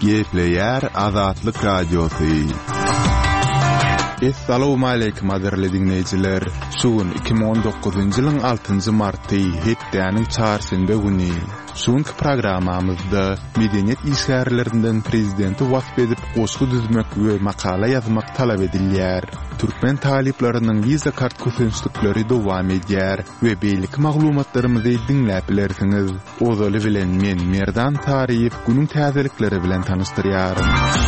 Gepleyer Azatlyk Radiosu. Assalamu alaykum aderli dinleyijiler. Şugun 2019-njy ýylyň 6-njy marty hepdeniň çarşamba güni şuňky programamyzda medeniýet işgärlerinden prezidenti wagt edip goşgy düzmek we makala ýazmak talap edilýär. Türkmen talipleriniň viza kart köpünslikleri dowam edýär we beýlik maglumatlarymyzy dinläp bilersiňiz. Ozaly bilen men Merdan Tariýew günüň täzelikleri bilen tanystyryarym.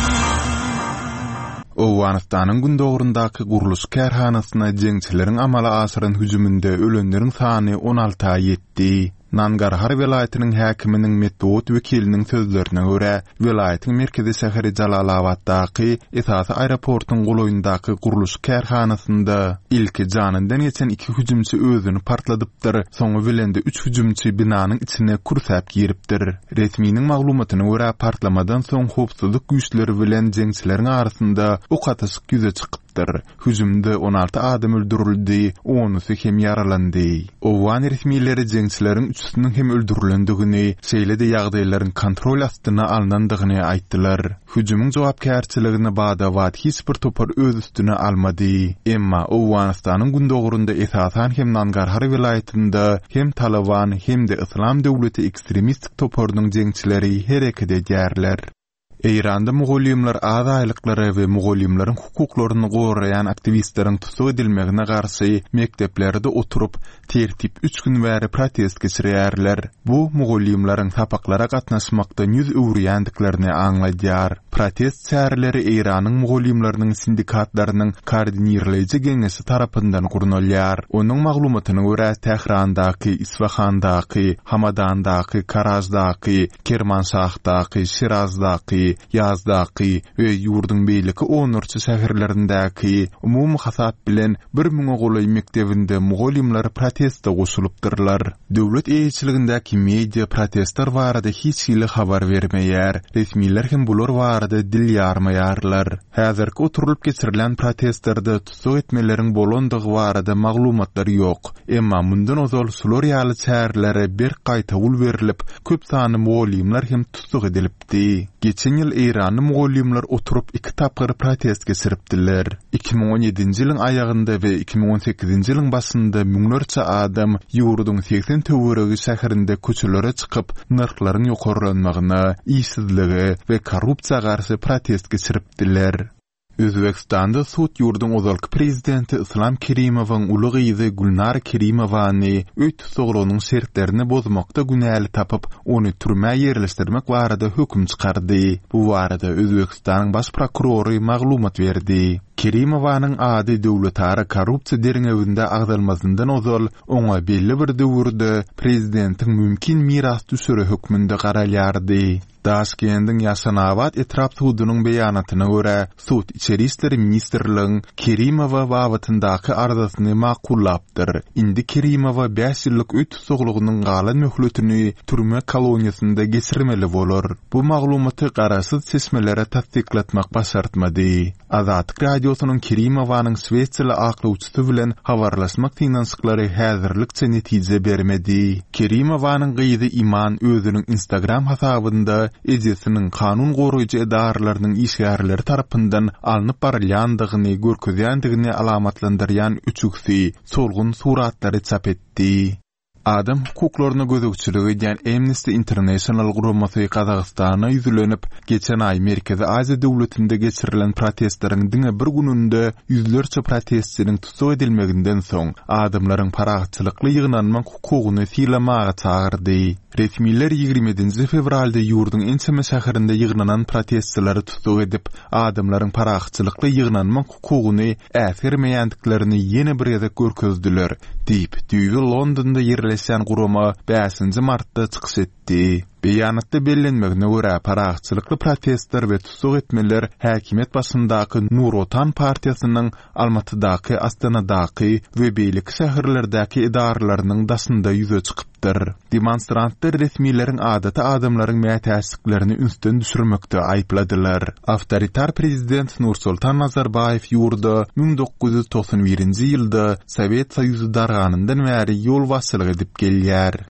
Owganistanyň gündogrundaky guruluş kärhanasyna jeňçileriň amala asyryň hüjüminde ölenleriň sany 16-a ýetdi. Nangarhar welaýatynyň häkiminiň Metod wekiliniň sözlerine görä, welaýatyň merkezi şäheri Jalalabaddaky esasy aeroportyň goloýundaky guruluş kärhanasynda ilki janyndan geçen 2 hüjümçi özüni partladypdyr. Soňy bilende 3 hüjümçi binanyň içine kursäp giripdir. Resminiň maglumatyna görä partlamadan soň howpsuzlyk güýçleri bilen jeňçileriň arasynda ok atyşyk ýüze çykyp hüjümde 16 adam öldürildi, 10-sy hem yaralandy. Owgan resmileri jeňçileriň üçüsiniň hem öldürilendigini, şeýle-de ýagdaýlaryň kontrol astyna alnandygyny aýtdylar. Hüjümüň jogapkärçiligini bada wat hiç bir topar öz üstüne almady. Emma Owganistanyň gündogrunda esasan hem Nangarhar welaýatynda hem Taliban hem de Islam döwleti ekstremistik toparynyň jeňçileri hereket edýärler. Eýranda Mogollymlar az aýlyklary we Mogollymlaryň hukuklaryny goraýan aktivistleriň tutup edilmegine garşy mekdeplerde oturup tertip 3 gün bäri protest geçirýärler. Bu Mogollymlaryň tapaklara gatnaşmakdan ýüz öwrýändiklerini aňlaýar. Protest çäreleri Eýranyň Mogollymlarynyň sindikatlarynyň koordinirleýiji geňesi tarapyndan gurnalýar. Onuň maglumatyna görä Tehrandaky, Isfahandaky, Hamadandaky, Karajdaky, Kermanşahdaky, Şirazdaky, Yazdaky we ýurduň beýleki 10-njy şäherlerindäki umumy hasap bilen 1000 golaý mektebinde Mogollymlar protestde goşulypdyrlar. Döwlet eýçiligindäki media protestler barada hiç ýyly habar bermeýär. Resmiler hem bular barada dil ýarmaýarlar. Häzirki oturulyp geçirilen protestlerde tutuk etmeleriň bolandygy barada maglumatlar ýok. Emma mundan ozal sular ýaly çärelere bir gaýta ul berilip, köp sany Mogollymlar hem tutuk edilipdi. Geçen ýyl Eýranyň Mogollymlar oturup 2 tapgyr protest geçiripdiler. 2017-nji ýylyň aýagynda we 2018-nji ýylyň başynda müňlerçe adam ýurduň 80 töweregi şäherinde köçelere çykyp narklaryň ýokarlanmagyna, işsizlige we korrupsiýaga garşy protest geçiripdiler. Özbekistanda sud ýurduň ozalky prezidenti Islam Kerimowyň uly gyzy Gulnar Kerimowany öýtüsoglunyň şertlerini bozmakda günäli tapyp, ony türmä ýerleşdirmek barada höküm çykardy. Bu barada Özbekistanyň baş prokurory maglumat berdi. Kerimowanyň ady döwletara korrupsiýa derňeginde agdalmazyndan ozal, oňa belli bir döwürde prezidentiň mümkin miras düşüre hökmünde garalýardy. Daşkendiň Ýaşanabad etrap sudunyň beýanatyna görä, sud içeri işleri ministrligiň Kerimowa babatyndaky arzasyny makullapdyr. Indi Kerimowa 5 ýyllyk öýtüsoglugynyň galan möhletini türme koloniýasynda geçirmeli bolar. Bu maglumaty garaşsyz seçmelere tasdiklatmak başartmady. Azatlyk radiosynyň Kerimowanyň Swetseli aklawçysy bilen habarlaşmak finansyklary häzirlikçe netije bermedi. Kerimowanyň gyzy iman özüniň Instagram hasabynda ejesiniň kanun goraýjy edaralarynyň işgärleri tarapyndan alınıp barylýandygyny görkezýändigini alamatlandyrýan üçüksi solgun suratlary çap etdi. Adam hukuklaryna gözegçiligi edýän Amnesty International guramasy Kazakstana ýüzlenip, geçen ay Merkezi Aziýa döwletinde geçirilen protestleriň diňe bir gününde ýüzlerçe protestçiniň tutuk edilmeginden soň adamlaryň paragatçylykly ýygnanmak hukugyny silamaga çagyrdy. Resmiler 20-nji fevralda ýurduň ençeme şäherinde ýygnanan protestçilary tutuk edip, adamlaryň paragatçylykly ýygnanmak hukugyny äsirmeýändiklerini ýene bir ýerde görkezdiler, diýip düýbi Londonda ýerleşen gurama 5-nji martda çykyş etdi. Beýanatda bellenmegine görä paragatçylykly protestler we tutuk etmeler häkimet başyndaky Nur Otan partiýasynyň Almatydaky, Astanadaky we beýlik şäherlerdäki edaralarynyň daşynda ýüze çykypdyr. Demonstrantlar resmileriň adaty adamlaryň mätäçliklerini ünsden düşürmekde aýpladylar. Awtoritar prezident Nursultan Nazarbayew ýurda 1991-nji ýylda Sowet Soýuzy darganyndan bäri ýol başçylyk edip gelýär.